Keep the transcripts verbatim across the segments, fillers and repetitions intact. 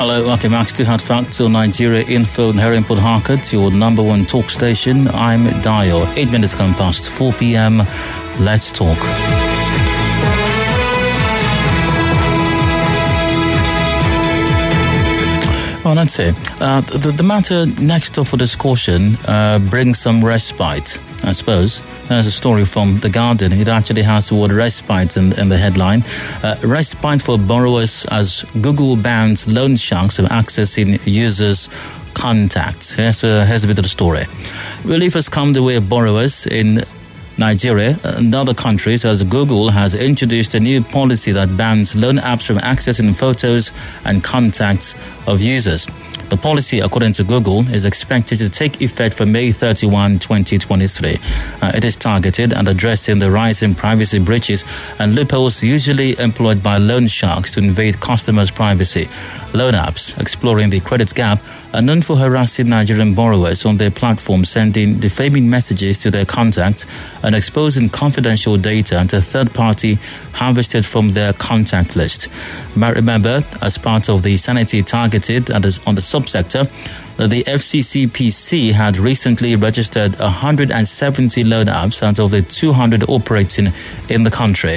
Hello, welcome back to Hard Facts on Nigeria Info and Herringport Harcourt, your number one talk station. I'm Dio. Eight minutes come past four p.m. Let's talk. Oh, that's it. Uh, the, the matter next up for discussion uh, brings some respite, I suppose. There's a story from The Guardian. It actually has the word respite in, in the headline. Uh, respite for borrowers as Google bans loan sharks from accessing users' contacts. Here's a, here's a bit of the story. Relief has come the way of borrowers in Nigeria and other countries as Google has introduced a new policy that bans loan apps from accessing photos and contacts of users. The policy, according to Google, is expected to take effect from May thirty-first, twenty twenty-three. Uh, it is targeted at addressing the rise in privacy breaches and loopholes usually employed by loan sharks to invade customers' privacy. Loan apps exploring the credit gap are known for harassing Nigerian borrowers on their platform, sending defaming messages to their contacts and exposing confidential data to third party harvested from their contact list. You might remember, as part of the sanity targeted on the subsector, the F C C P C had recently registered one hundred seventy loan apps out of the two hundred operating in the country.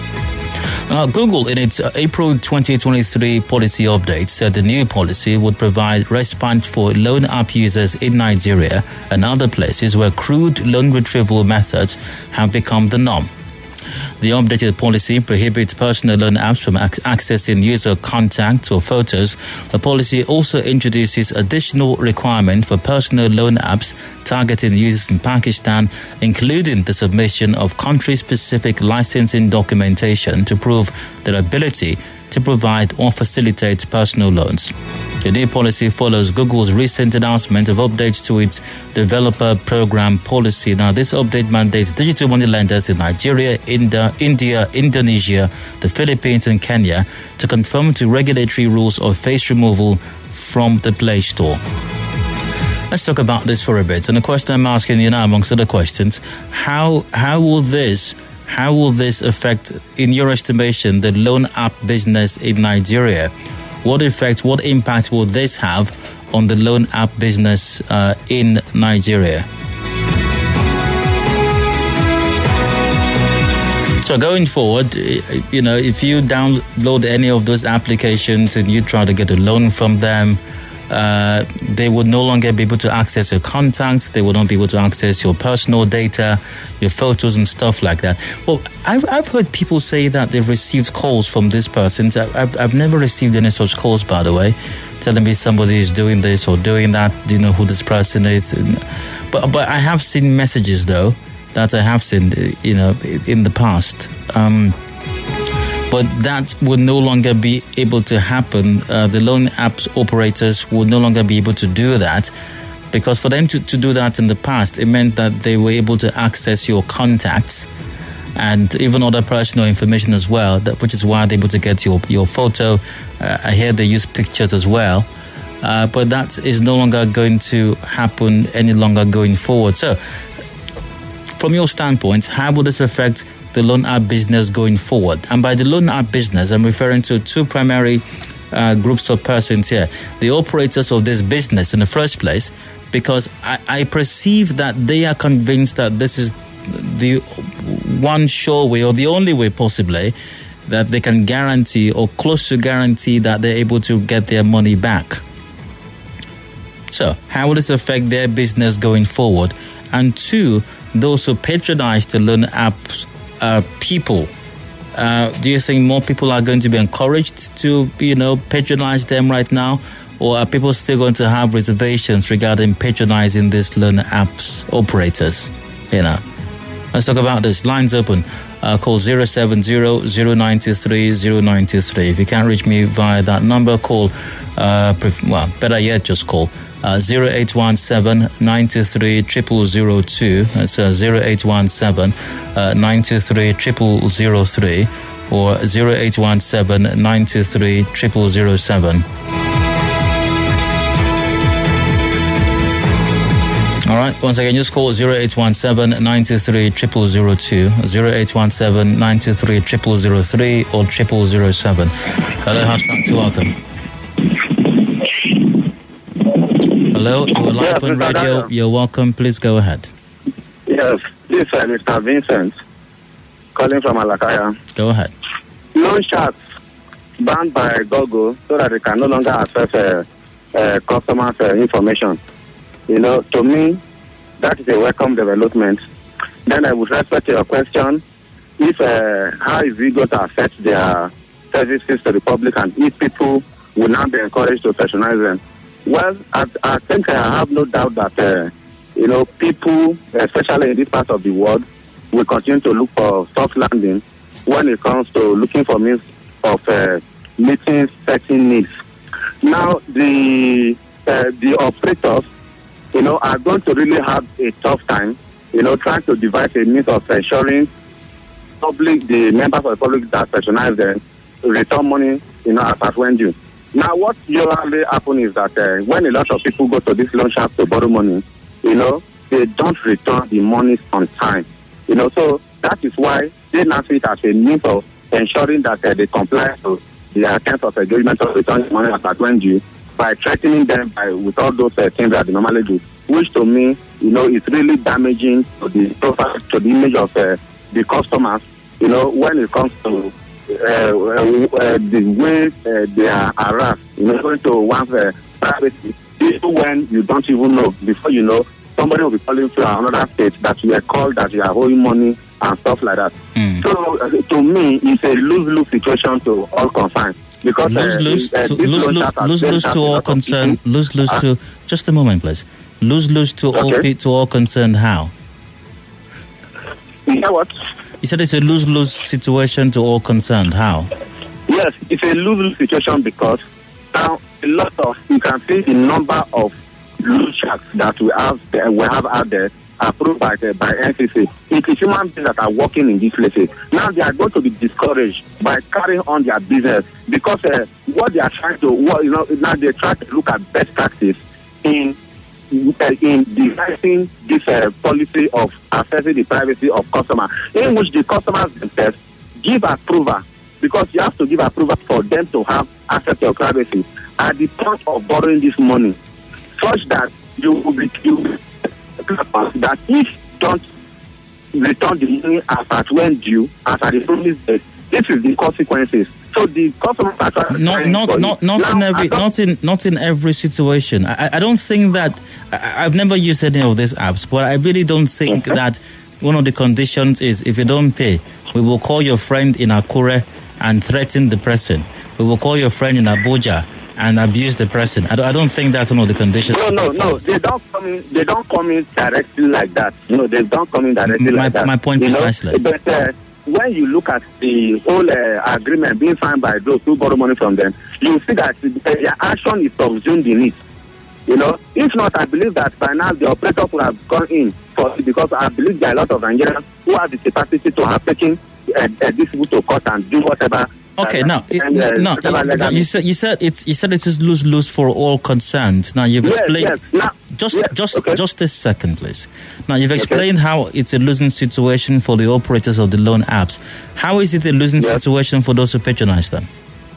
Uh, Google, in its uh, April twenty twenty-three policy update, said the new policy would provide respite for loan app users in Nigeria and other places where crude loan retrieval methods have become the norm. The updated policy prohibits personal loan apps from ac- accessing user contacts or photos. The policy also introduces additional requirement for personal loan apps targeting users in Pakistan, including the submission of country-specific licensing documentation to prove their ability to provide or facilitate personal loans. The new policy follows Google's recent announcement of updates to its developer program policy. Now, this update mandates digital money lenders in Nigeria, India, India, Indonesia, the Philippines, and Kenya to conform to regulatory rules of face removal from the Play Store. Let's talk about this for a bit. And the question I'm asking you now, amongst other questions, how how will this how will this affect, in your estimation, the loan app business in Nigeria? What effect, what impact will this have on the loan app business uh, in Nigeria? So going forward, you know, if you download any of those applications and you try to get a loan from them, uh, they would no longer be able to access your contacts. They would not be able to access your personal data, your photos and stuff like that. Well, I've I've heard people say that they've received calls from this person. I've, I've never received any such calls, by the way, telling me somebody is doing this or doing that. Do you know who this person is? But but I have seen messages, though, that I have seen, you know, in the past. Um, but that would no longer be able to happen. Uh, the loan apps operators would no longer be able to do that, because for them to, to do that in the past, it meant that they were able to access your contacts and even other personal information as well, that, which is why they're able to get your, your photo. Uh, I hear they use pictures as well. Uh, but that is no longer going to happen any longer going forward. So, from your standpoint, how will this affect the loan app business going forward? And by the loan app business, I'm referring to two primary uh, groups of persons here. The operators of this business in the first place, because I, I perceive that they are convinced that this is the one sure way, or the only way possibly, that they can guarantee or close to guarantee that they're able to get their money back. So, how will this affect their business going forward? And two, those who patronize the loan apps uh, people, uh, do you think more people are going to be encouraged to, you know, patronize them right now? Or are people still going to have reservations regarding patronizing these loan apps operators? You know, let's talk about this. Lines open. Uh, call zero seven zero, zero nine three, zero nine three. If you can't reach me via that number, call, uh, well, better yet, just call uh, zero eight one seven, nine two three, zero zero zero two. That's uh, zero eight one seven, nine two three, zero zero zero three or zero eight one seven, nine two three, zero zero zero seven. All right, once again, just call zero eight one seven, nine two three, zero zero zero two, zero eight one seven, nine two three, zero zero zero three or zero zero zero seven. Hello, Hard Factor, welcome. Hello, you're live yes, on radio. Daniel. You're welcome. Please go ahead. Yes, this is uh, Mister Vincent, calling from Alakaya. Go ahead. Loan sharks banned by Google so that they can no longer access uh, uh, customers' uh, information. You know, to me, that is a welcome development. Then I would respect your question. If uh, how is it going to affect their services to the public, and if people will not be encouraged to patronize them? Well, I, I think I have no doubt that uh, you know people, especially in this part of the world, will continue to look for soft landing when it comes to looking for means of uh, meeting certain needs. Now, the uh, the operators, you know, are going to really have a tough time, you know, trying to devise a means of ensuring public, the members of the public that patronize them, return money, you know, as at when due. Now, what usually happens is that uh, when a lot of people go to these loan sharks to borrow money, you know, they don't return the money on time. You know, so that is why they now see it as a means of ensuring that uh, they comply to the terms of agreement of returning money as at when due by threatening them by with all those uh, things that they normally do, which to me, you know, is really damaging to the profile, to the image of uh, the customers. You know, when it comes to uh, uh, the way uh, they are harassed, you know, going to one's uh, privacy, even when you don't even know, before you know, somebody will be calling from another state that you are called that you are owing money and stuff like that. Mm. So, uh, to me, it's a lose-lose situation to all concerned. Because lose, uh, lose, uh, to, lose, lose, lose, lose to all concerned. Lose, lose uh, to just a moment, please. Lose, lose to okay. all to all concerned. How? You know what? You said it's a lose-lose situation to all concerned. How? Yes, it's a lose-lose situation because now a lot of you can see the number of loan sharks that we have uh, we have out there approved by the, by N C C. It is human beings that are working in these places. Now they are going to be discouraged by carrying on their business because uh, what they are trying to, what, you know, now they try to look at best practice in uh, in devising this uh, policy of accessing the privacy of customers, in which the customers themselves give approval, because you have to give approval for them to have access to your privacy at the point of borrowing this money, such that you will be you, that if you don't return the money as at when due, as at the promised date, this is the consequences. So the customers are trying not not not not now, in every not in not in every situation. I, I don't think that I, I've never used any of these apps, but I really don't think okay. that one of the conditions is if you don't pay, we will call your friend in Akure and threaten the person. We will call your friend in Abuja and abuse the person. I don't, I don't think that's one of the conditions. No, no, no. They don't come in. They don't come in directly like that. No, they don't come in directly my, like that. My point precisely. Know? But uh, when you look at the whole uh, agreement being signed by those who borrow money from them, you see that uh, their action is subsumed in it. You know, if not, I believe that by now the operator would have gone in for because I believe there are a lot of Nigerians who have the capacity to have taken uh, uh, these people to court and do whatever. Okay, uh, now, it, and, uh, no, it, you said you said it's you said it is lose lose for all concerned. Now you've yes, explained. Yes. Now, just yes, just okay. just a second, please. Now you've explained okay. how it's a losing situation for the operators of the loan apps. How is it a losing yes. situation for those who patronize them?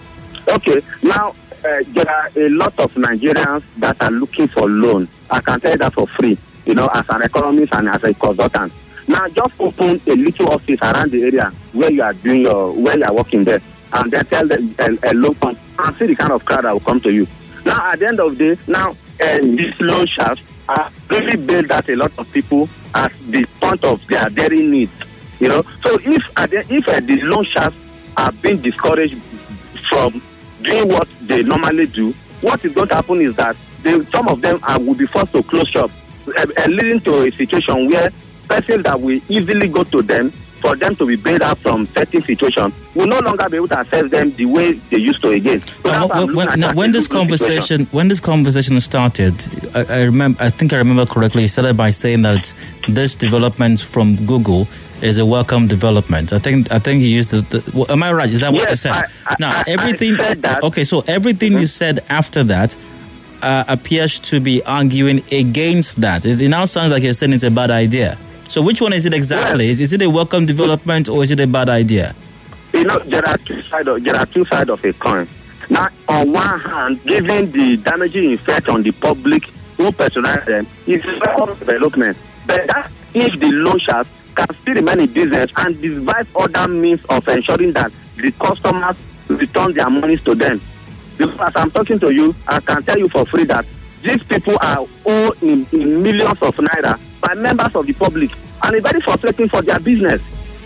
Okay, now uh, there are a lot of Nigerians that are looking for loan. I can tell you that for free. You know, as an economist and as a consultant. Now just open a little office around the area where you are doing your where you are working there. And then tell them a, a loan fund and see the kind of crowd that will come to you. Now, at the end of the day, now uh, these loan sharks are really bailed out a lot of people at the point of their daily needs. You know, so if uh, if uh, the loan sharks are being discouraged from doing what they normally do, what is going to happen is that they, some of them are, will be forced to close shop, uh, uh, leading to a situation where persons that will easily go to them for them to be bailed out from certain situations, will no longer be able to access them the way they used to again. So now, when, when, now, when this conversation, situation. when this conversation started, I, I remember, I think I remember correctly, you started by saying that this development from Google is a welcome development. I think, I think you used the. the well, am I right? Is that what yes, you said? I, I, now I, everything. I said that. Okay, so everything mm-hmm. you said after that uh, appears to be arguing against that. It, it now sounds like you're saying it's a bad idea. So which one is it exactly? Yes. Is, is it a welcome development or is it a bad idea? You know, there are two sides of, there are two sides of a coin. Now, on one hand, given the damaging effect on the public who patronize them is welcome development. But that if the loan sharks can still remain in business and devise other means of ensuring that the customers return their monies to them. Because as I'm talking to you, I can tell you for free that these people are owed in, in millions of naira by members of the public, and it's very frustrating for their business.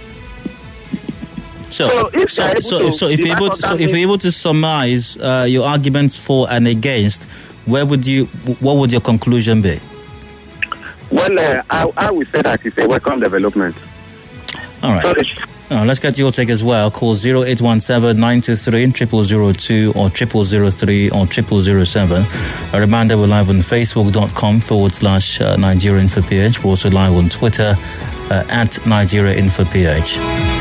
So, so if so, so, so if you're able to, so if you're able to surmise uh, your arguments for and against, where would you, what would your conclusion be? Well, uh, I, I would say that it's a welcome development. All right. So, oh, let's get your take as well. Call zero eight one seven nine two three zero zero zero two or triple zero three or triple zero seven. A reminder, we're live on facebook.com forward slash uh, Nigeria Info P H. We're also live on Twitter uh, at Nigeria Info P H.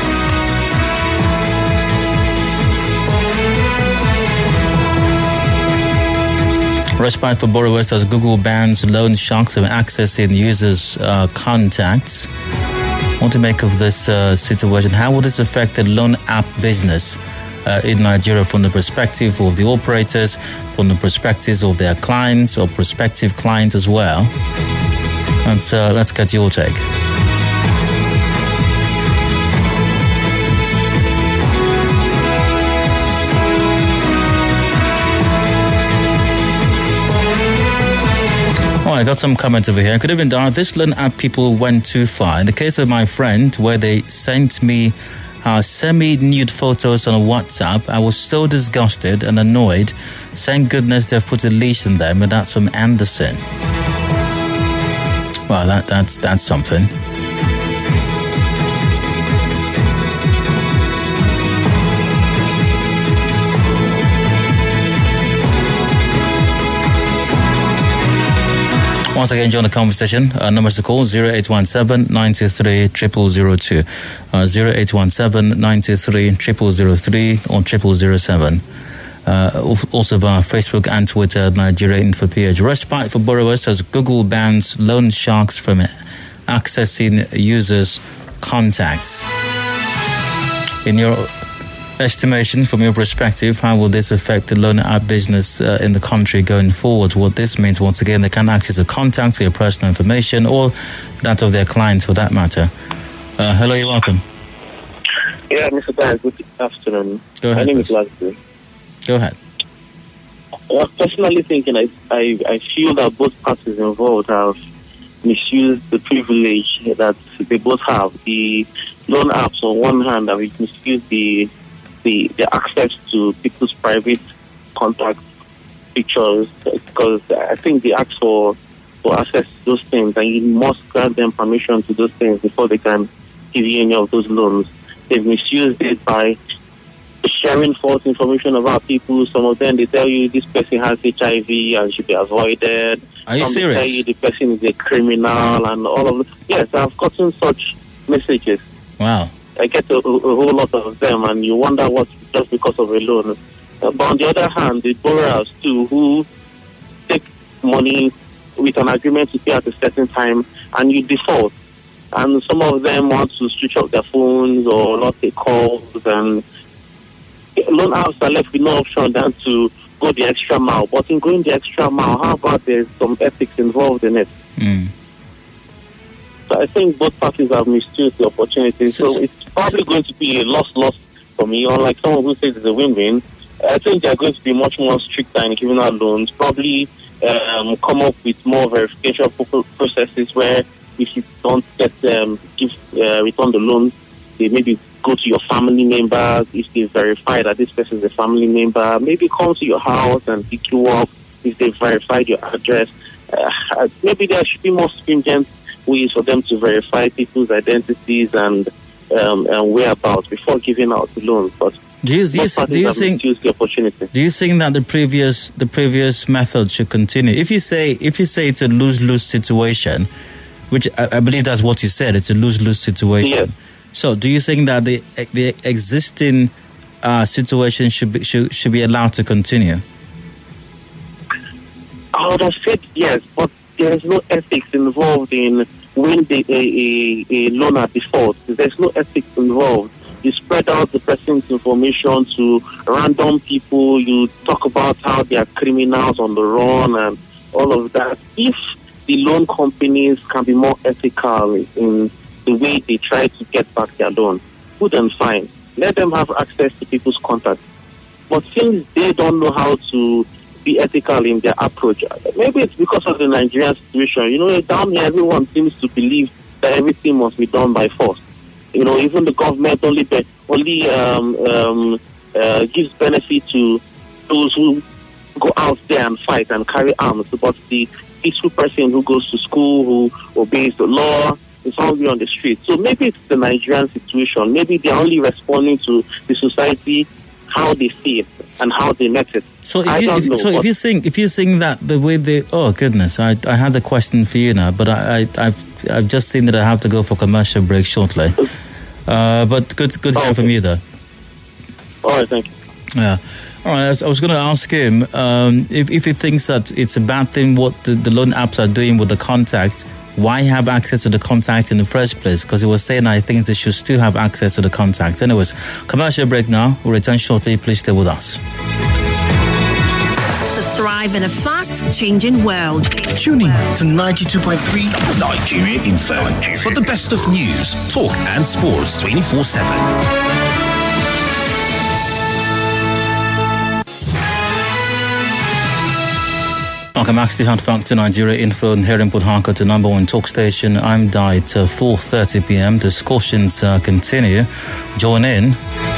Respite for borrowers as Google bans loan sharks from accessing users' uh, contacts. What to make of this uh, situation? How will this affect the loan app business uh, in Nigeria from the perspective of the operators, from the perspectives of their clients or prospective clients as well? And uh, let's get your take. Oh, I got some comments over here. Good evening, Dar. This loan app people went too far. In the case of my friend, where they sent me uh, semi-nude photos on WhatsApp, I was so disgusted and annoyed. Thank goodness they've put a leash on them, and that's from Anderson. Well, that that's that's something. Once again, join the conversation. Uh, numbers to call zero eight one seven nine two three zero zero zero two, uh, zero eight one seven nine two three zero zero zero three or triple zero seven. Uh, also via Facebook and Twitter, Nigeria Info P H. Respite for borrowers as Google bans loan sharks from accessing users' contacts. In your estimation, from your perspective, how will this affect the loan app business uh, in the country going forward? What this means, once again, they can access the contact to your personal information or that of their clients for that matter. Uh, hello, you're welcome. Yeah, Mister Dan, good afternoon. Go ahead. My name is Leslie. Go ahead. Uh, personally thinking, I, I I feel that both parties involved have misused the privilege that they both have. The loan apps, on one hand, have misused the The, the access to people's private contact pictures, because I think they ask for, for access to those things, and you must grant them permission to those things before they can give you any of those loans. They've misused it by sharing false information about people. Some of them, they tell you this person has H I V and should be avoided. Are you Some serious? tell you the person is a criminal and all of that. Yes, I've gotten such messages. Wow. I get a, a whole lot of them, and you wonder what just because of a loan. Uh, but on the other hand, the borrowers too, who take money with an agreement to pay at a certain time, and you default. And some of them want to switch off their phones or not take calls, and loan apps are left with no option than to go the extra mile. But in going the extra mile, how about there's some ethics involved in it? Mm. So I think both parties have misused the opportunity. So, so it's probably so, going to be a loss-loss for me. Unlike someone who says it's a win-win, I think they're going to be much more stricter in giving out loans. Probably um, come up with more verification processes where if you don't get um, give uh, return the loan, they maybe go to your family members. If they verify that this person is a family member, maybe come to your house and pick you up. If they verified your address, uh, maybe there should be more stringent ways for them to verify people's identities and um, and whereabouts before giving out the loans. But do you, do you, do you think the opportunity. Do you think that the previous the previous method should continue? If you say if you say it's a lose-lose situation, which I, I believe that's what you said, it's a lose-lose situation. Yes. So, do you think that the the existing uh, situation should be should should be allowed to continue? I would have said yes, but there is no ethics involved in when the, a, a, a loaner defaults. There's no ethics involved. You spread out the person's information to random people. You talk about how they are criminals on the run, and all of that. If the loan companies can be more ethical in the way they try to get back their loan, good and fine. Let them have access to people's contacts. But since they don't know how to be ethical in their approach, maybe it's because of the Nigerian situation. You know, down here, everyone seems to believe that everything must be done by force. You know, even the government only be, only um, um, uh, gives benefit to those who go out there and fight and carry arms. But the peaceful person who goes to school, who obeys the law, is only on the street. So maybe it's the Nigerian situation. Maybe they're only responding to the society, how they see it and how they met it. So if I you, don't if, know, so if you think if you think that the way they oh goodness, I I had a question for you now, but I, I I've I've just seen that I have to go for commercial break shortly. Uh, but good good to hear okay. from you though. All right, thank you. Yeah. All right, I was, I was going to ask him um, if, if he thinks that it's a bad thing what the, the loan apps are doing with the contact, why have access to the contact in the first place? Because he was saying, I think they should still have access to the contacts. Anyways, commercial break now. We'll return shortly. Please stay with us. To thrive in a fast-changing world. Tune in to ninety-two point three Nigeria Info for the best of news, talk and sports twenty-four seven. Welcome back to Hard Factor Nigeria Info and here in Port Harcourt, the number one talk station. I'm Di at uh, four thirty p.m. Discussions uh, continue. Join in.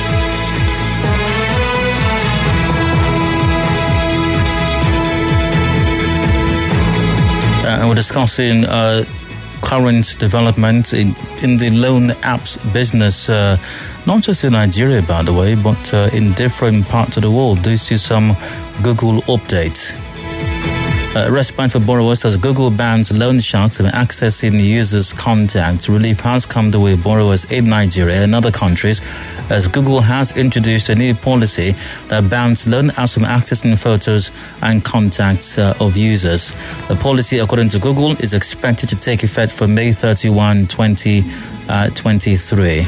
Uh, and we're discussing uh, current development in, in the loan apps business, uh, not just in Nigeria, by the way, but uh, in different parts of the world due to some Google updates. Uh, respite for borrowers as Google bans loan sharks from accessing users' contacts. Relief has come the way of borrowers in Nigeria and other countries as Google has introduced a new policy that bans loan apps from accessing photos and contacts uh, of users. The policy, according to Google, is expected to take effect from May thirty-first, twenty twenty-three.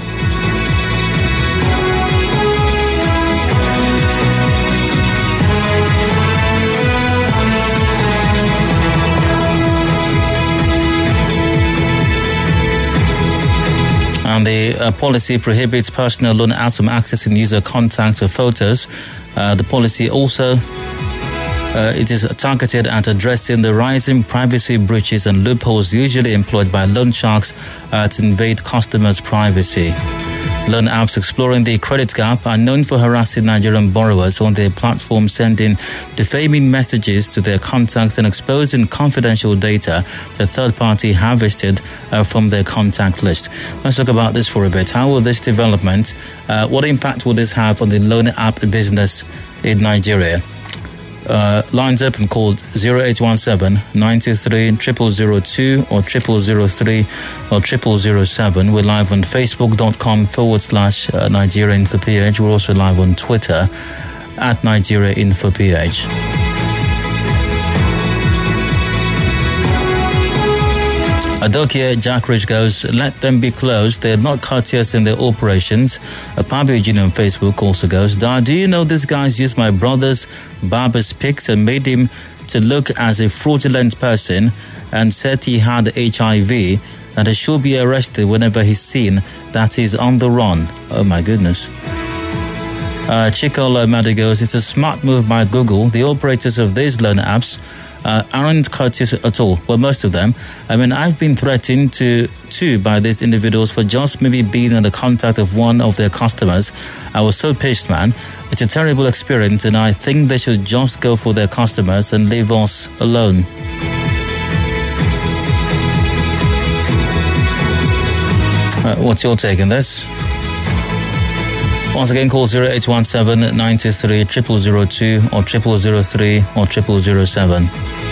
And the uh, policy prohibits personal loan apps from accessing user contacts or photos. Uh, the policy also uh, it is targeted at addressing the rising privacy breaches and loopholes usually employed by loan sharks uh, to invade customers' privacy. Loan apps exploring the credit gap are known for harassing Nigerian borrowers on their platform, sending defaming messages to their contacts and exposing confidential data that third party harvested uh, from their contact list. Let's talk about this for a bit. How will this development, uh, what impact will this have on the loan app business in Nigeria? Uh, lines open, called zero eight one seven, nine two three, zero zero zero two or zero zero zero three or zero zero zero seven. We're live on facebook.com forward slash uh, Nigeria Info P H. We're also live on Twitter at Nigeria Info P H. Adokia Jackridge goes, let them be closed. They're not courteous in their operations. Uh, Pablo Eugene on Facebook also goes, Da, do you know these guys used my brother's barber's pics and made him to look as a fraudulent person and said he had H I V and he should be arrested whenever he's seen that he's on the run. Oh my goodness. Uh, Chikola Madi goes, it's a smart move by Google. The operators of these loan apps Uh, aren't courteous at all. Well, most of them. I mean, I've been threatened to too by these individuals for just maybe being in the contact of one of their customers. I was so pissed, man. It's a terrible experience, and I think they should just go for their customers and leave us alone. Uh, what's your take on this? Once again, call zero eight one seven, nine two three, zero zero zero two or zero zero zero three or zero zero zero seven.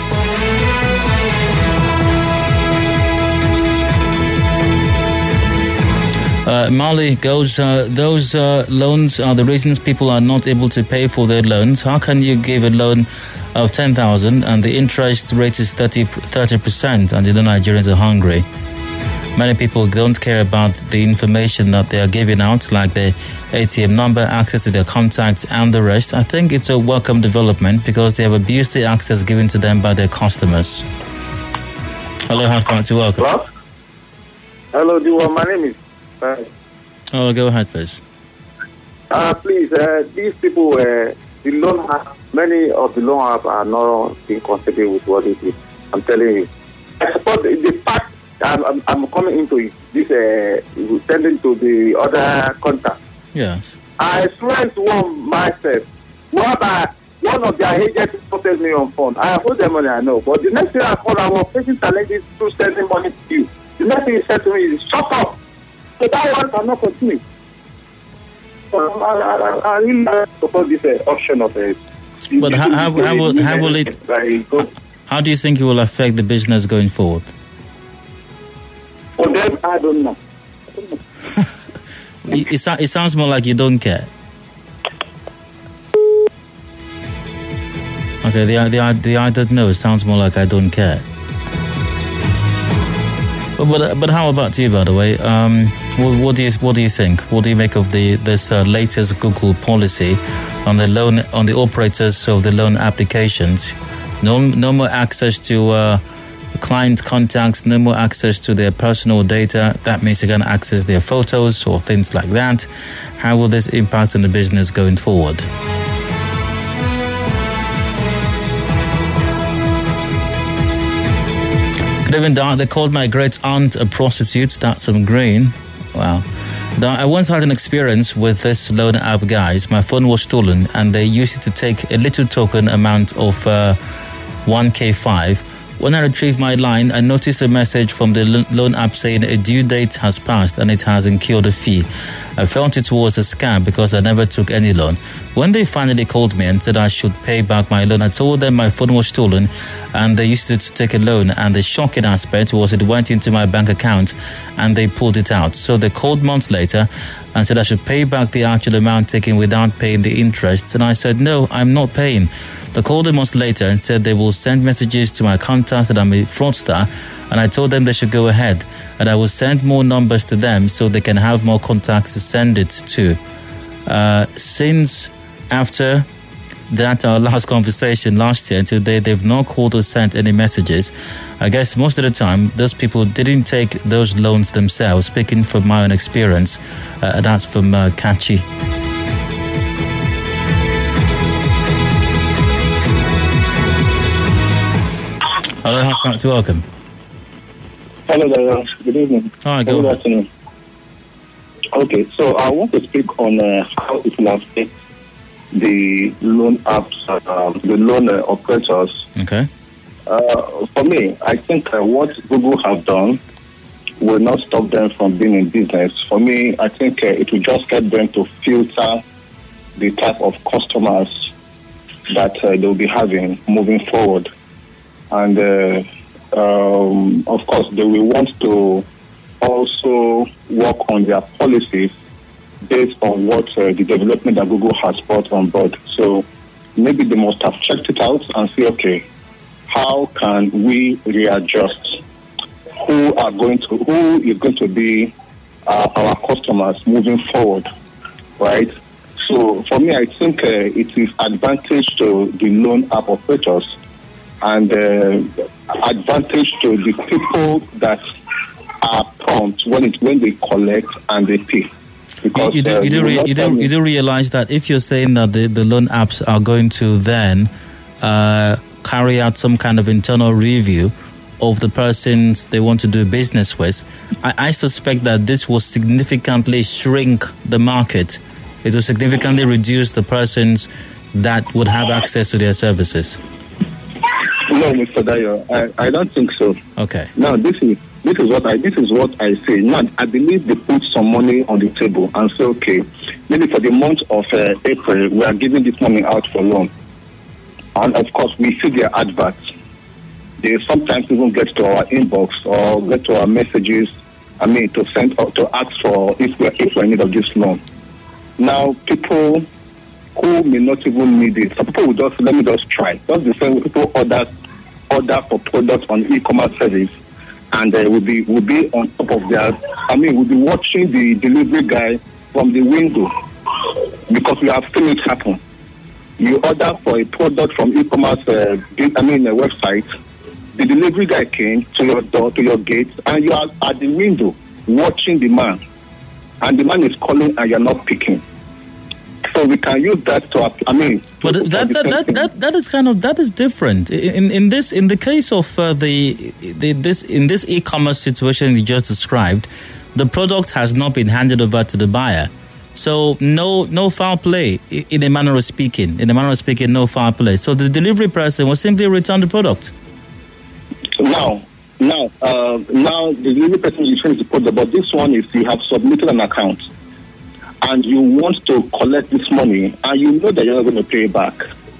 Uh, Mali goes, uh, those uh, loans are the reasons people are not able to pay for their loans. How can you give a loan of ten thousand and the interest rate is thirty percent and the Nigerians are hungry? Many people don't care about the information that they are giving out, like their A T M number, access to their contacts, and the rest. I think it's a welcome development because they have abused the access given to them by their customers. Hello, how far to welcome? Hello, Hello, Diwa. My name is. Uh, oh, go ahead, please. Uh, please, uh, these people, uh, the loan app, many of the loan apps are not being considered with what it is. I'm telling you. I suppose the, the fact I'm, I'm, I'm coming into it, this uh, tending to the other contact. Yes. I swear to one myself, what I, one of their agents posted me on phone. I hold them money, I know. But the next thing I called, I was facing challenges to sending money to you. The next thing he said to me is, shut up. So that one cannot continue. So I, I, I really support this uh, option of it. Uh, but how, how, how, will, how will it, how do you think it will affect the business going forward? For them, I don't know. I don't know. it, it, it sounds more like you don't care. Okay, the, the, the I don't know sounds more like I don't care. But but, but how about you, by the way? Um, what, what do you what do you think? What do you make of the this uh, latest Google policy on the loan on the operators of the loan applications? No no more access to uh, client contacts, no more access to their personal data. That means you can access their photos or things like that. How will this impact on the business going forward? Good evening, Doc. They called my great aunt a prostitute. That's some green. Wow. Doc, I once had an experience with this loan app guys. My phone was stolen and they used it to take a little token amount of uh, one K five. When I retrieved my line, I noticed a message from the loan app saying a due date has passed and it has incurred a fee. I felt it was a scam because I never took any loan. When they finally called me and said I should pay back my loan, I told them my phone was stolen and they used it to take a loan. And the shocking aspect was it went into my bank account and they pulled it out. So they called months later and said I should pay back the actual amount taken without paying the interest. And I said, no, I'm not paying. They called a month later and said they will send messages to my contacts that I'm a fraudster, and I told them they should go ahead, and I will send more numbers to them so they can have more contacts to send it to. Uh, since after that, our last conversation last year, until today, they've not called or sent any messages. I guess most of the time, those people didn't take those loans themselves, speaking from my own experience. Uh, that's from uh, Kachi. Hello, how to welcome. Hello there. Good evening. Hi, go Good ahead. afternoon. Okay, so I want to speak on uh, how it will affect the loan apps, uh, the loan uh, operators. Okay. Uh, for me, I think uh, what Google have done will not stop them from being in business. For me, I think uh, it will just get them to filter the type of customers that uh, they'll be having moving forward. And, uh, um, of course, they will want to also work on their policies based on what uh, the development that Google has brought on board. So maybe they must have checked it out and say, okay, how can we readjust? Who are going to, who is going to be uh, our customers moving forward, right? So for me, I think uh, it is advantage to the loan app operators and uh, advantage to the people that are prompt when it when they collect and they pay. Because, you, you, do, uh, you, do re- you, do, you do realize that if you're saying that the, the loan apps are going to then uh, carry out some kind of internal review of the persons they want to do business with, I, I suspect that this will significantly shrink the market. It will significantly reduce the persons that would have access to their services. No, Mister Dayo, I, I don't think so. Okay. Now, this is this is what I this is what I say. Now, I believe they put some money on the table and say, okay, maybe for the month of uh, April, we are giving this money out for loan, and of course, we see their adverts. They sometimes even get to our inbox or get to our messages. I mean, to send or to ask for if we are if we are in need of this loan. Now, people who may not even need it, some people will just let me just try. Just the same way people order order for products on e-commerce service, and uh, we'll be we'll be on top of their. I mean, we'll be watching the delivery guy from the window because we have seen it happen. You order for a product from e-commerce, uh, I mean, a website. The delivery guy came to your door, to your gate, and you are at the window watching the man, and the man is calling, and you're not picking. So we can use that to, I mean, to but that that, that that that is kind of that is different. In in this in the case of uh, the, the this in this e-commerce situation you just described, the product has not been handed over to the buyer. So no no foul play in a manner of speaking. In a manner of speaking, no foul play. So the delivery person will simply return the product. Now, now, uh, now the delivery person is trying to put the, but this one is you have submitted an account and you want to collect this money and you know that you're not going to pay back.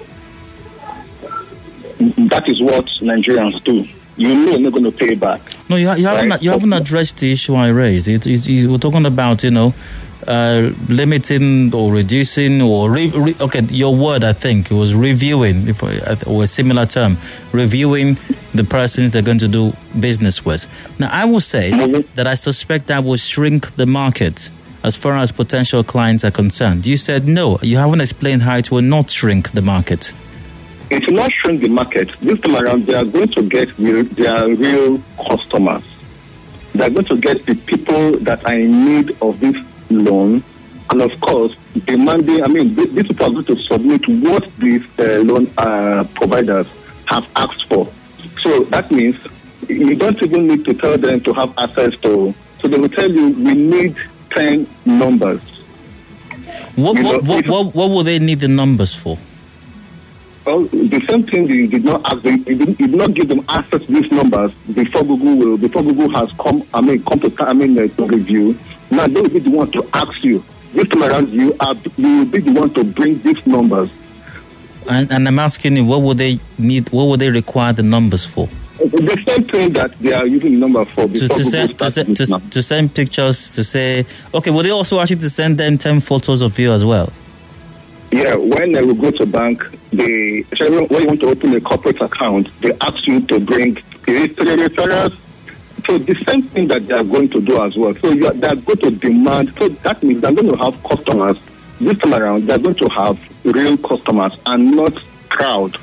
That is what Nigerians do. You know you're not going to pay back. No, you, you haven't right? you haven't addressed the issue I raised. It, it, you were talking about, you know, uh, limiting or reducing or re, re, okay, your word I think it was reviewing, if I, or a similar term, reviewing the persons they're going to do business with. Now, I will say mm-hmm. that I suspect that will shrink the market as far as potential clients are concerned. You said no. You haven't explained how it will not shrink the market. It will not shrink the market. This time around, they are going to get real, their real customers. They are going to get the people that are in need of this loan. And of course, demanding, I mean, these people are going to submit what these uh, loan uh, providers have asked for. So that means you don't even need to tell them to have access to. So they will tell you, we need ten numbers. What, You what, know, what, if- what, what will they need the numbers for? Well, the same thing you did not ask them, you did, you did not give them access to these numbers before Google will, before Google has come, I mean, come to, I mean, uh, to review. Now they will be the one to ask you. This time around, you are, you will be the one to bring these numbers. And, and I'm asking you, what would they need? What would they require the numbers for? The same thing that they are using the number for To, before to, Google send, to, starts send, this now. to, to send pictures, to say, okay, will they also ask you to send them ten photos of you as well? Yeah, when uh, we go to bank, they especially when you want to open a corporate account, they ask you to bring history referrals. So the same thing that they are going to do as well. So you are, they are going to demand. So that means they're going to have customers. This time around, they're going to have real customers and not crowd.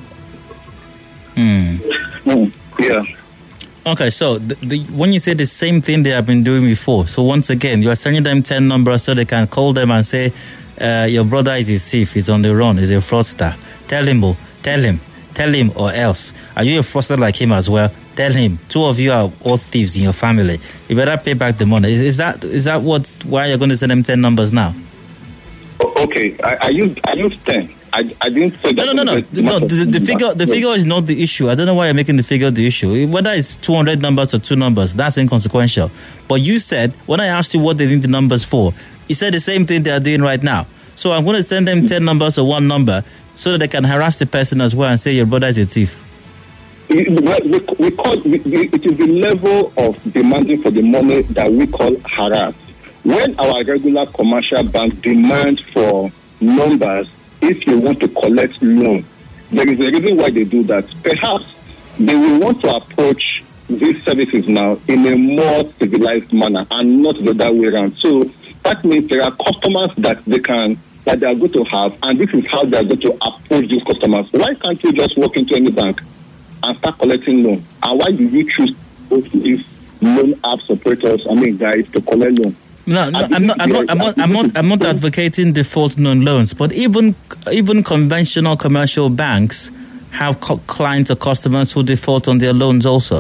Hmm. Mm, yeah. Okay, so the, the, when you say the same thing they have been doing before, so once again, you are sending them ten numbers so they can call them and say, uh, your brother is a thief, he's on the run, he's a fraudster. Tell him, oh, tell him, tell him or else. Are you a fraudster like him as well? Tell him, two of you are all thieves in your family. You better pay back the money. Is, is that is that what why you're going to send them ten numbers now? Okay, I, I used I used ten. I, I didn't say that. No, no, no, no. no the, the figure, the figure is not the issue. I don't know why you're making the figure the issue. Whether it's two hundred numbers or two numbers, that's inconsequential. But you said when I asked you what they need the numbers for, you said the same thing they are doing right now. So I'm going to send them ten numbers or one number so that they can harass the person as well and say your brother is a thief. We, we, we call we, we, it is the level of demanding for the money that we call harass. When our regular commercial bank demands for numbers, if you want to collect loan, there is a reason why they do that. Perhaps they will want to approach these services now in a more civilized manner and not the other way around. So that means there are customers that they can that they are going to have, and this is how they are going to approach these customers. Why can't you just walk into any bank and start collecting loan? And why do you choose to use loan apps operators, I mean guys, to collect loan? No, no I'm not. I'm not. I'm not. I'm not. I'm not advocating default non loans, but even even conventional commercial banks have co- clients or customers who default on their loans also.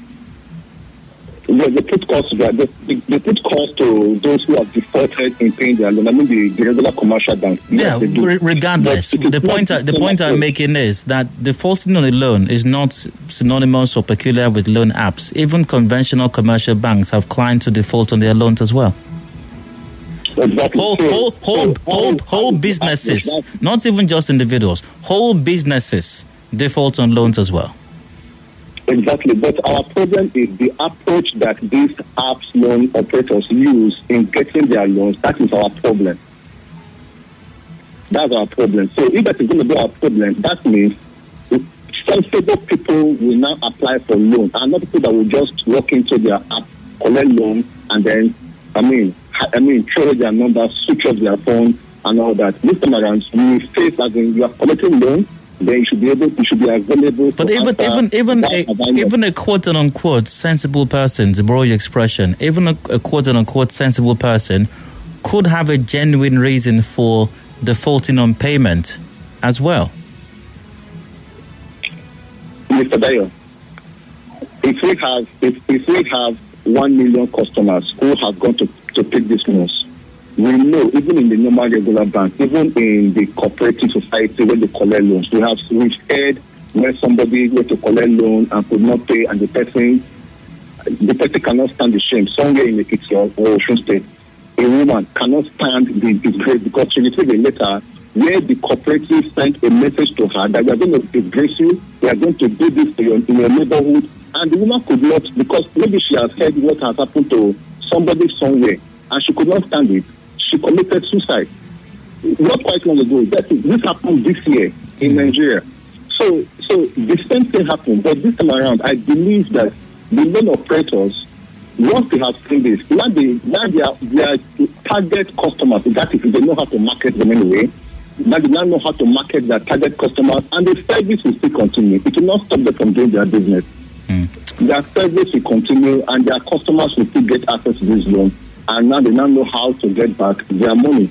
Yeah, they put costs. They, they, they put costs to those who have defaulted in paying their loan. I mean, the, the regular commercial bank. Yeah, yes, re- regardless, the point I, the point I'm making is that defaulting on a loan is not synonymous or peculiar with loan apps. Even conventional commercial banks have clients who default on their loans as well. Exactly. Whole, whole, whole, whole, whole businesses, not even just individuals, whole businesses default on loans as well. Exactly, but our problem is the approach that these apps loan operators use in getting their loans. That is our problem. That's our problem. So if that is going to be our problem, that means responsible people will now apply for loan, and not people that will just walk into their app, collect loan, and then, I mean, I mean, throw their number, switch off their phone, and all that. This time around, we face as in you are collecting loan, then you should be able, you should be available. But even even even a, even a quote unquote sensible person, to borrow your expression, even a, a quote unquote sensible person could have a genuine reason for defaulting on payment as well. Mister Dayo, if we have if, if we have one million customers who have gone to, to take these loans, we know even in the normal regular bank, even in the cooperative society where they collect loans, we have we've heard where somebody went to collect loan and could not pay, and the person the person cannot stand the shame. Somewhere in the kitchen or Osun State, a woman cannot stand the disgrace because she received a letter where the cooperative sent a message to her that we are going to disgrace you, we are going to do this to your, in your neighborhood, and the woman could not, because maybe she has heard what has happened to somebody somewhere, and she could not stand it. She committed suicide not quite long ago. That is, this happened this year in Nigeria. So, so the same thing happened, but this time around, I believe that the loan operators, once they have seen this, now they now they are, they are target customers. That is, they know how to market them anyway. Now they now know how to market their target customers, and the service will still continue. It will not stop them from doing their business. Mm. Their service will continue, and their customers will still get access to this loan. And now they now know how to get back their money.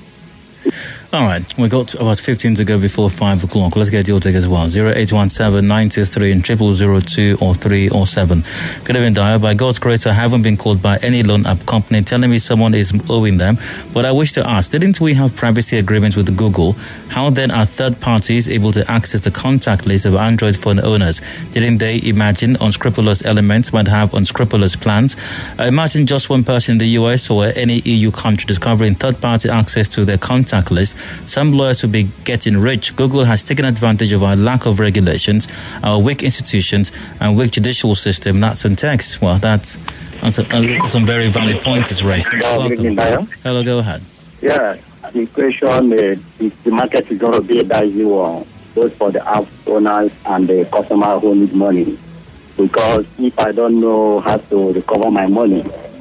All right, we got about fifteen to go before five o'clock. Let's get your take as well. zero eight one seven, nine two three and triple zero two or three or seven. Good evening, Dio. By God's grace, I haven't been called by any loan app company telling me someone is owing them. But I wish to ask, didn't we have privacy agreements with Google? How then are third parties able to access the contact list of Android phone owners? Didn't they imagine unscrupulous elements might have unscrupulous plans? I imagine just one person in the U S or any E U country discovering third-party access to their contact list. Some lawyers will be getting rich. Google has taken advantage of our lack of regulations, our weak institutions, and weak judicial system. That's in text. Well, that's, that's a, uh, some very valid points is raised. Welcome. Hello, go ahead. Yeah, the question, uh, if the market is going to be a dicey one, both for the app owners and the customer who need money. Because if I don't know how to recover my money,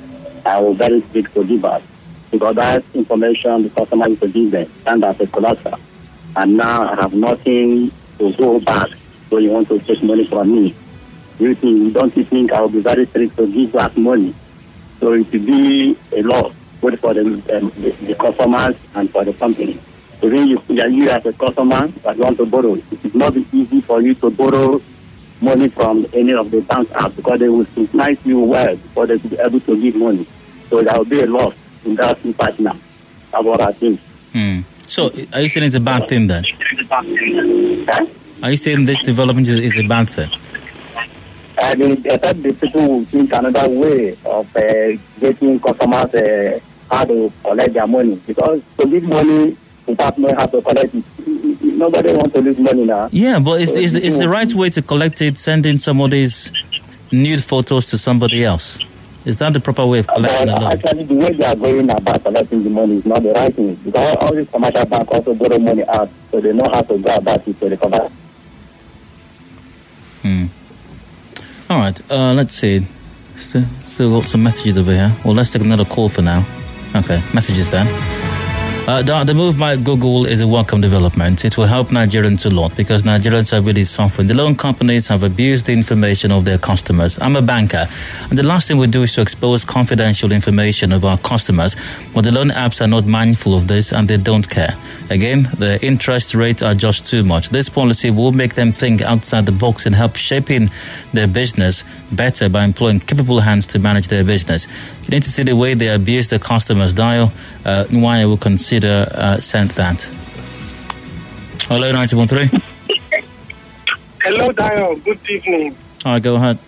I will very strict to give us. Because that information the customer is to give them, and as a collateral. And now I have nothing to go back, so you want to take money from me. You think, don't you think I will be very strict to give back money? So it will be a loss, both for the, um, the, the customers and for the company. So when you, you as a customer that want to borrow, it is not easy for you to borrow money from any of the bank apps because they will scrutinize you well before they will be able to give money. So there will be a loss in that partner. That's what I think. Hmm. So, are you saying it's a bad thing then? Huh? Are you saying this development is, is a bad thing? I mean, I thought the people will think another way of uh, getting customers uh, how to collect their money. Because to give money without knowing how to collect it, nobody wants to lose money now. Yeah, but is, so is, is the right way to collect it sending somebody's nude photos to somebody else? Is that the proper way of collecting uh, a loan? Actually, the way they are going about collecting the money is not the right thing. Because all these commercial banks also borrow money out, so they know how to go about it to recover. Hmm. All right, uh, let's see. Still, still got some messages over here. Well, let's take another call for now. Okay, messages then. Uh, the, the move by Google is a welcome development. It will help Nigerians a lot because Nigerians are really suffering. The loan companies have abused the information of their customers. I'm a banker, and the last thing we do is to expose confidential information of our customers. But the loan apps are not mindful of this, and they don't care. Again, the interest rates are just too much. This policy will make them think outside the box and help shaping their business better by employing capable hands to manage their business. You need to see the way they abuse their customers. Dial uh, why I will consider uh, sent that. Hello, ninety one three. Hello, Dial. Good evening. All right, go ahead.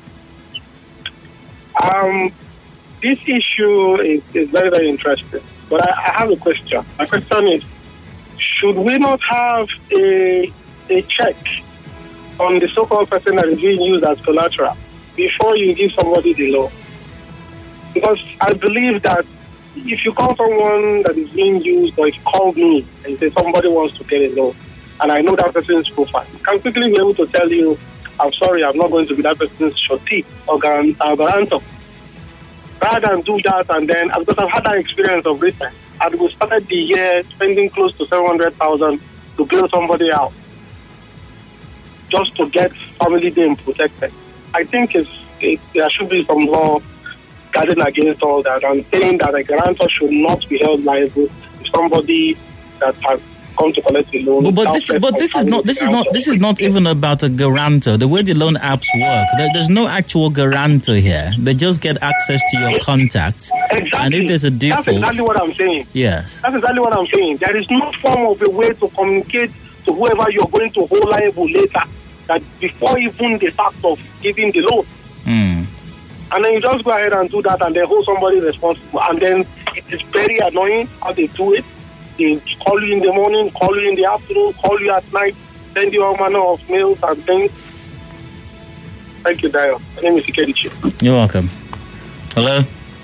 Um, this issue is, is very, very interesting. But I, I have a question. My question is, should we not have a a check on the so-called person that is being used as collateral before you give somebody the loan? Because I believe that if you call someone that is being used, or if you call me and say somebody wants to get a loan, and I know that person's profile, I can quickly be able to tell you I'm sorry, I'm not going to be that person's surety or guaran- uh, guarantor. Rather than do that, and then, because I've had that experience of recent, and we started the year spending close to seven hundred thousand to bail somebody out, just to get family name protected. I think it's, it, there should be some law guarding against all that, and saying that a guarantor should not be held liable if somebody that has come to collect a loan. But, but this, but this is not. This is not. This is not even about a guarantor. The way the loan apps work, there, there's no actual guarantor here. They just get access to your contacts, exactly. And if there's a default, that's exactly what I'm saying. Yes, that's exactly what I'm saying. There is no form of a way to communicate to whoever you're going to hold liable later, that before even the fact of giving the loan. Mm. And then you just go ahead and do that, and then hold somebody responsible. And then it is very annoying how they do it. They call you in the morning, call you in the afternoon, call you at night, send you all manner of mails and things. Thank you, Dio. My name is Ikedichi. You're welcome. Hello?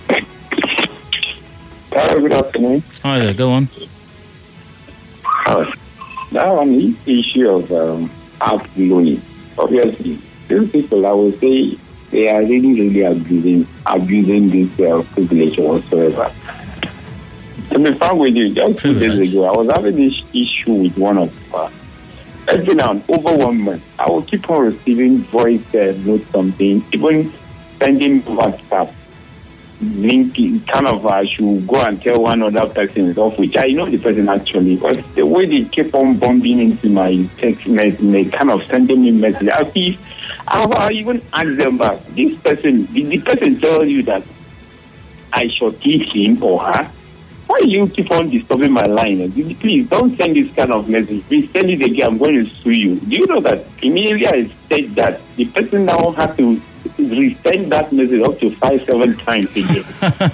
Hello, good afternoon. Hi there, go on. Uh, now on the issue of um, app loaning, obviously, these people, I would say, they are really, really abusing, abusing this uh, privilege whatsoever. To be frank with you, just two days ago, I was having this issue with one of uh, it's been on over one month. I will keep on receiving voice uh, notes, something, even sending WhatsApp link. Kind of, I uh, should go and tell one other person off, which I know the person actually, but the way they keep on bombing into my text message, they kind of sending me messages. I see, I even ask them back. This person, did the person tell you that I should teach him or her? Why do you keep on disturbing my line? Please don't send this kind of message. Please send it again. I'm going to sue you. Do you know that immediately I said that, the person now has to resend that message up to five, seven times again.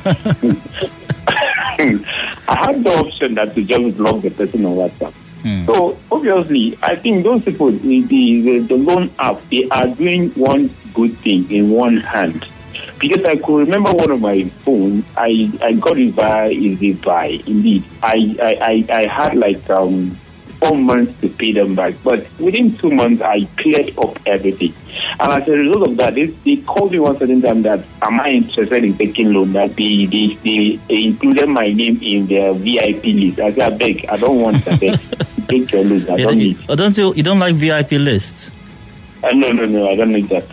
I had the option that to just block the person on WhatsApp. Hmm. So obviously, I think those people, the, the, the loan app, they are doing one good thing in one hand. Because I could remember one of my phones, I, I got it via Easy Buy. Indeed, I, I, I, I had like um, four months to pay them back. But within two months, I cleared up everything. And as a result of that, they, they called me one certain time that, am I interested in taking loan? That they, they, they, they included my name in their V I P list. I said, I beg, I don't want to take, take your loan. I yeah, don't you, need. Oh, don't you, you don't like V I P lists? Uh, no, no, no, I don't need that.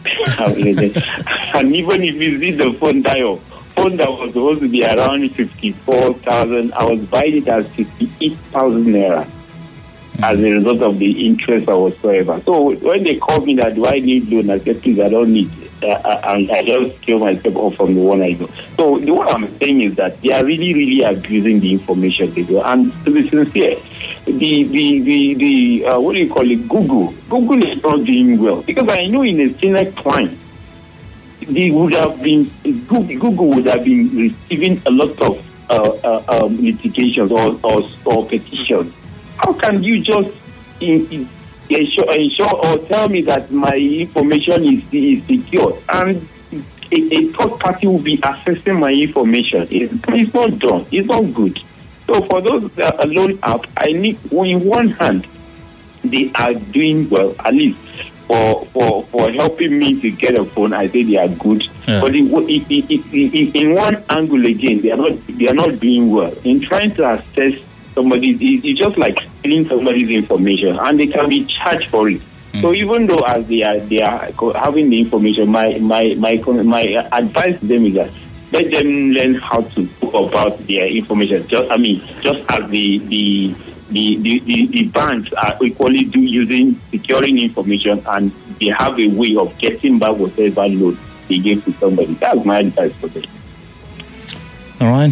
And even if you see the phone dial, phone that was supposed to be around fifty-four thousand, I was buying it at fifty-eight thousand naira mm-hmm. as a result of the interest or whatsoever. So when they called me that, do I need loan? I said, please, I don't need. Uh, and I just kill myself off from the one I know. So the, what I'm saying is that they are really, really abusing the information they do. And to be sincere, the the the, the uh, what do you call it? Google. Google is not doing well because I know in a similar client, they would have been Google, Google would have been receiving a lot of uh, uh, um, litigations or, or or petitions. How can you just in, in, ensure, ensure or tell me that my information is, is secure and a, a third party will be accessing my information? It's, it's not done. It's not good. So for those uh, loan app, I need, in one hand, they are doing well, at least for for, for helping me to get a phone. I say they are good, yeah. But in, in, in, in one angle again, they are not they are not doing well in trying to access somebody. It's just like stealing somebody's information, and they can be charged for it. Mm. So even though as they are they are having the information, my my my my advice to them is that let them learn how to go about their information. Just I mean, just as the the the, the, the, the banks are equally do using securing information, and they have a way of getting back whatever loan they gave to somebody. That's my advice for them. All right.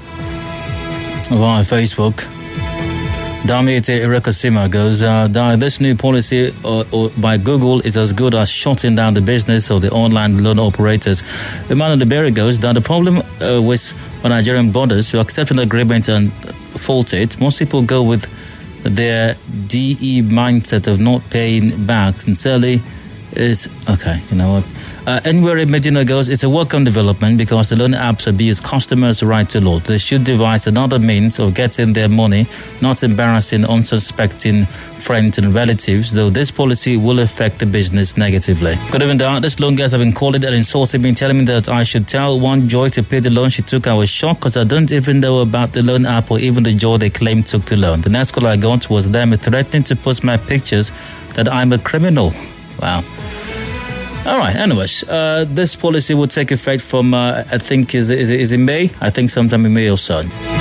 Via Facebook, Damiete Irekosima goes, uh, this new policy uh, uh, by Google is as good as shutting down the business of the online loan operators. Emmanuel Deberry goes, that the problem uh, with Nigerian borders who accept an agreement and fault it, most people go with their D E mindset of not paying back. Sincerely, is okay. You know what? Uh, anywhere in Medina goes, it's a welcome development because the loan apps abuse customers' right to loan. They should devise another means of getting their money, not embarrassing unsuspecting friends and relatives, though this policy will affect the business negatively. Good evening, Dad. These loan guys have been calling and insulting me, telling me that I should tell one Joy to pay the loan she took. I was shocked because I don't even know about the loan app or even the Joy they claim took the loan. The next call I got was them threatening to post my pictures that I'm a criminal. Wow. All right. Anyways, uh, this policy will take effect from, uh, I think, is, is, is in May. I think sometime in May or so.